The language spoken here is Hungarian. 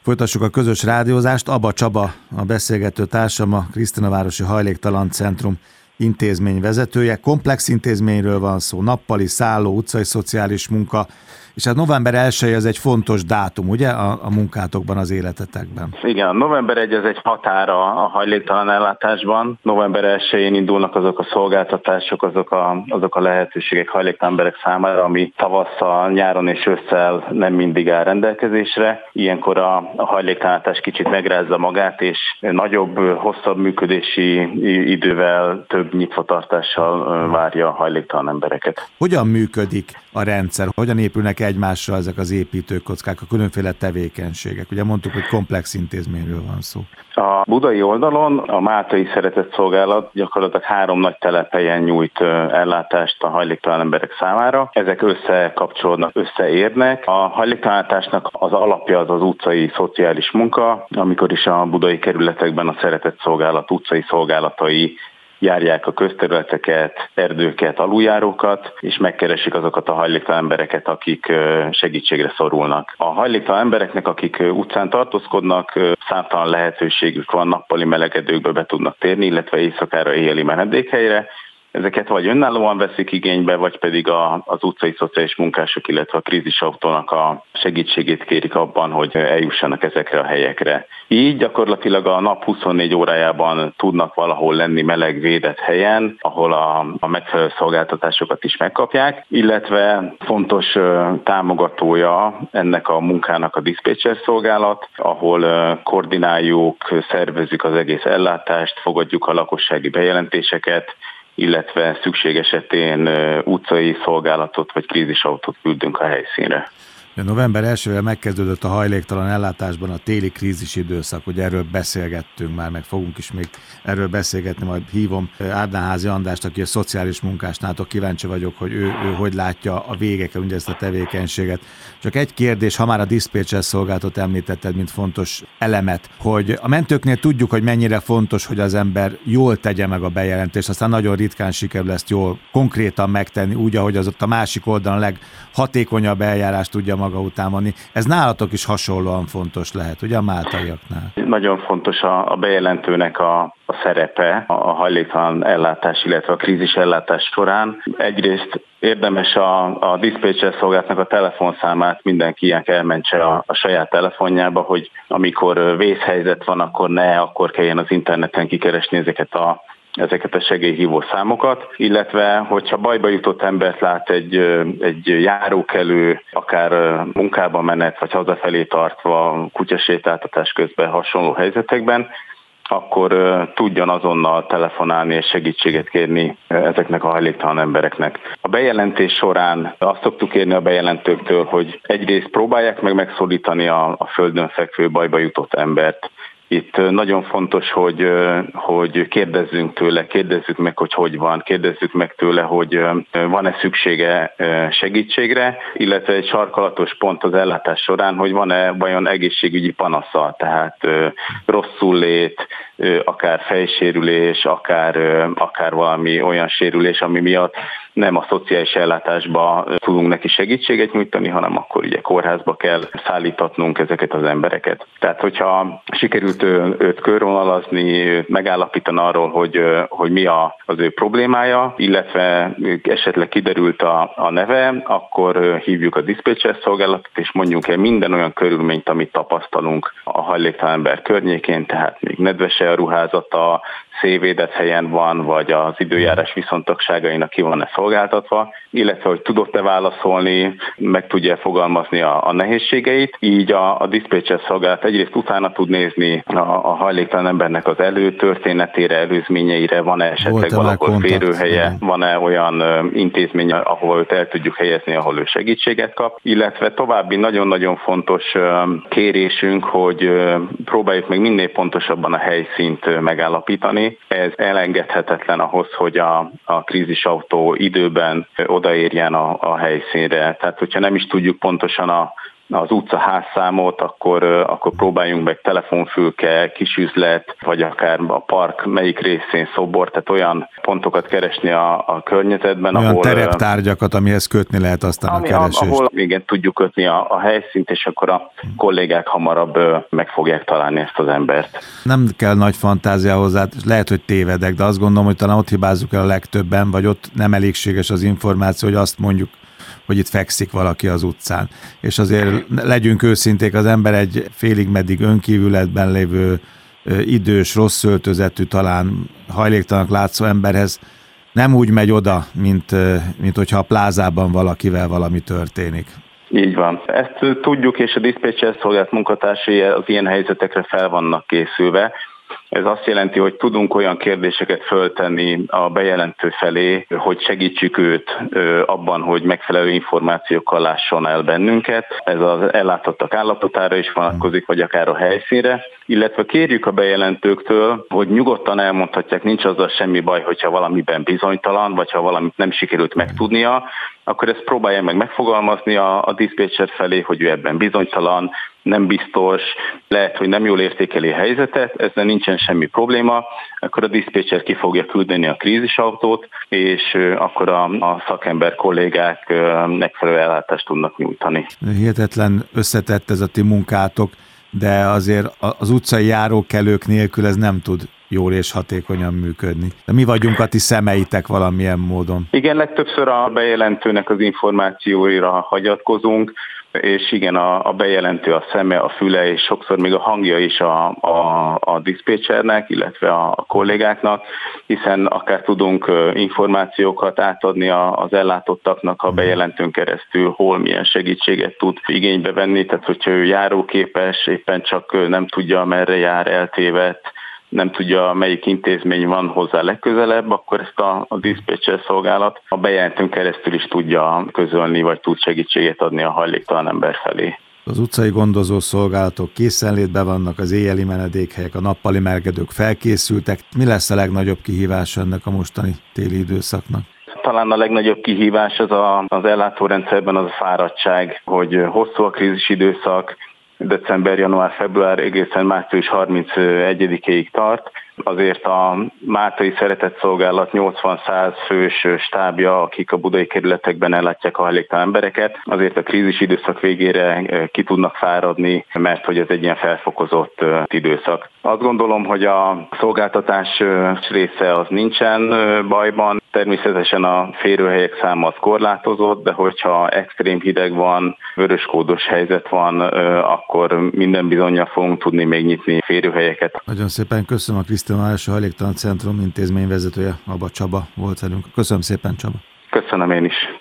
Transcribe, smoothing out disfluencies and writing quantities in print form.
Folytassuk a közös rádiózást. Aba Csaba a beszélgető társam, a Krisztinavárosi Hajléktalan Centrum intézmény vezetője. Komplex intézményről van szó, nappali, szálló, utcai szociális munka, és hát november 1 ez egy fontos dátum, ugye, a munkátokban, az életetekben? Igen, november 1 ez egy határa a hajléktalan ellátásban. November 1-én indulnak azok a szolgáltatások, azok a lehetőségek hajléktalan emberek számára, ami tavasszal, nyáron és ősszel nem mindig áll rendelkezésre. Ilyenkor a hajléktalanítás kicsit megrázza magát, és nagyobb, hosszabb működési idővel, több nyitvatartással várja a hajléktalan embereket. Hogyan működik a rendszer? Hogyan épülnek egymásra ezek az építőkockák, a különféle tevékenységek? Ugye mondtuk, hogy komplex intézményről van szó. A budai oldalon a Máltai Szeretett Szolgálat gyakorlatilag 3 nagy telephelyen nyújt ellátást a hajléktalan emberek számára. Ezek összekapcsolódnak, összeérnek. A hajléktalanításnak az alapja az utcai szociális munka, amikor is a budai kerületekben a Szeretett Szolgálat utcai szolgálatai járják a közterületeket, erdőket, aluljárókat, és megkeresik azokat a hajléktalan embereket, akik segítségre szorulnak. A hajléktalan embereknek, akik utcán tartózkodnak, számtalan lehetőségük van, nappali melegedőkbe be tudnak térni, illetve éjszakára éjjeli menedékhelyre. Ezeket vagy önállóan veszik igénybe, vagy pedig az utcai szociális munkások, illetve a krízisautónak a segítségét kérik abban, hogy eljussanak ezekre a helyekre. Így gyakorlatilag a nap 24 órájában tudnak valahol lenni meleg, védett helyen, ahol a megfelelő szolgáltatásokat is megkapják, illetve fontos támogatója ennek a munkának a diszpécser szolgálat, ahol koordináljuk, szervezzük az egész ellátást, fogadjuk a lakossági bejelentéseket, illetve szükség esetén utcai szolgálatot vagy krízisautót küldünk a helyszínre. November 1-vel megkezdődött a hajléktalan ellátásban a téli krízis időszak, hogy erről beszélgettünk már, meg fogunk is még erről beszélgetni, majd hívom Árnán-házi Andrást, aki a szociális munkás, nátok kíváncsi vagyok, hogy ő hogy látja a végeken ugye ezt a tevékenységet. Csak egy kérdés, ha már a diszpécser szolgálatot említetted, mint fontos elemet, hogy a mentőknél tudjuk, hogy mennyire fontos, hogy az ember jól tegye meg a bejelentést, aztán nagyon ritkán sikerül ezt jól, konkrétan megtenni, úgy, ahogy az ott a másik oldalon leghatékonyabb eljárást tudja maga után vonni. Ez nálatok is hasonlóan fontos lehet, ugye a máltaiaknál? Nagyon fontos a bejelentőnek a szerepe a hajléktalan ellátás, illetve a krízis ellátás során. Egyrészt érdemes a diszpécser szolgálatnak a telefonszámát mindenkinek elmentse a saját telefonjába, hogy amikor vészhelyzet van, akkor kelljen az interneten kikeresni ezeket a segélyhívó számokat, illetve hogyha bajba jutott embert lát egy járókelő, akár munkába menet, vagy hazafelé tartva, kutyasétáltatás közben hasonló helyzetekben, akkor tudjon azonnal telefonálni és segítséget kérni ezeknek a hajléktalan embereknek. A bejelentés során azt szoktuk kérni a bejelentőktől, hogy egyrészt próbálják megszólítani a földön fekvő bajba jutott embert. Itt nagyon fontos, hogy kérdezzük meg, hogy van, kérdezzük meg tőle, hogy van-e szüksége segítségre, illetve egy sarkalatos pont az ellátás során, hogy van-e vajon egészségügyi panasza, tehát rosszullét, akár fejsérülés, akár valami olyan sérülés, ami miatt nem a szociális ellátásba tudunk neki segítséget nyújtani, hanem akkor ugye kórházba kell szállítatnunk ezeket az embereket. Tehát, hogyha sikerült őt körvonalazni, megállapítani arról, hogy mi az ő problémája, illetve esetleg kiderült a neve, akkor hívjuk a diszpécser szolgálatot, és mondjuk el minden olyan körülményt, amit tapasztalunk a hajléktalan ember környékén, tehát még nedves a ruházata, szélvédett helyen van, vagy az időjárás viszontagságainak ki van-e szolgáltatva, illetve hogy tudott-e válaszolni, meg tudja fogalmazni a nehézségeit. Így a diszpécser szolgálat egyrészt utána tud nézni a hajléktalan embernek az előtörténetére, előzményeire, van-e esetleg valahol férőhelye, van-e olyan intézmény, ahol őt el tudjuk helyezni, ahol ő segítséget kap, illetve további nagyon-nagyon fontos kérésünk, hogy próbáljuk meg minél pontosabban a helyszínt megállapítani. Ez elengedhetetlen ahhoz, hogy a krízisautó időben odaérjen a helyszínre. Tehát, hogyha nem is tudjuk pontosan az utcaházszámot, akkor próbáljunk meg telefonfülke, kisüzlet, vagy akár a park melyik részén szobor, tehát olyan pontokat keresni a környezetben, olyan ahol tereptárgyakat, amihez kötni lehet aztán a keresést. Ahol igen, tudjuk kötni a helyszínt, és akkor a kollégák hamarabb meg fogják találni ezt az embert. Nem kell nagy fantázia hozzá, lehet, hogy tévedek, de azt gondolom, hogy talán ott hibázzuk el a legtöbben, vagy ott nem elégséges az információ, hogy azt mondjuk, hogy itt fekszik valaki az utcán. És azért legyünk őszinték, az ember egy félig meddig önkívületben lévő, idős, rossz öltözetű, talán hajléktalannak látszó emberhez nem úgy megy oda, mint hogyha a plázában valakivel valami történik. Így van. Ezt tudjuk, és a diszpécser szolgálat munkatársai az ilyen helyzetekre fel vannak készülve. Ez azt jelenti, hogy tudunk olyan kérdéseket föltenni a bejelentő felé, hogy segítsük őt abban, hogy megfelelő információkkal lásson el bennünket. Ez az ellátottak állapotára is vonatkozik, vagy akár a helyszínre. Illetve kérjük a bejelentőktől, hogy nyugodtan elmondhatják, nincs azzal semmi baj, hogyha valamiben bizonytalan, vagy ha valamit nem sikerült megtudnia, akkor ezt próbálja meg megfogalmazni a diszpécser felé, hogy ő ebben bizonytalan, nem biztos, lehet, hogy nem jól értékeli a helyzetet, ezzel nincsen semmi probléma, akkor a diszpécser ki fogja küldeni a krízisautót, és akkor a szakember kollégák megfelelő ellátást tudnak nyújtani. Hihetetlen összetett ez a ti munkátok, de azért az utcai járókelők nélkül ez nem tud jól és hatékonyan működni. De mi vagyunk a ti szemeitek valamilyen módon. Igen, legtöbbször a bejelentőnek az információira hagyatkozunk, és igen, a bejelentő a szeme, a füle, és sokszor még a hangja is a diszpécsernek, illetve a kollégáknak, hiszen akár tudunk információkat átadni az ellátottaknak a bejelentőn keresztül, hol milyen segítséget tud igénybe venni, tehát hogyha ő járóképes, éppen csak nem tudja, merre jár, eltévedt, nem tudja, melyik intézmény van hozzá legközelebb, akkor ezt a diszpécser szolgálat a bejelentőn keresztül is tudja közölni, vagy tud segítséget adni a hajléktalan ember felé. Az utcai gondozó szolgálatok készenlétben vannak, az éjjeli menedékhelyek, a nappali mergedők felkészültek. Mi lesz a legnagyobb kihívás ennek a mostani téli időszaknak? Talán a legnagyobb kihívás az ellátórendszerben az a fáradtság, hogy hosszú a krízis időszak, december, január, február, egészen március 31-ig tart. Azért a Máltai Szeretett Szolgálat 80-100 fős stábja, akik a budai kerületekben ellátják a hajléktalan embereket, azért a krízis időszak végére ki tudnak fáradni, mert hogy ez egy ilyen felfokozott időszak. Azt gondolom, hogy a szolgáltatás része az nincsen bajban. Természetesen a férőhelyek száma az korlátozott, de hogyha extrém hideg van, vöröskódos helyzet van, akkor minden bizonnyal fogunk tudni még nyitni férőhelyeket. Nagyon szépen köszönöm, a Krisztina Városi Hajléktalan Centrum intézményvezetője, Aba Csaba volt velünk. Köszönöm szépen, Csaba. Köszönöm én is.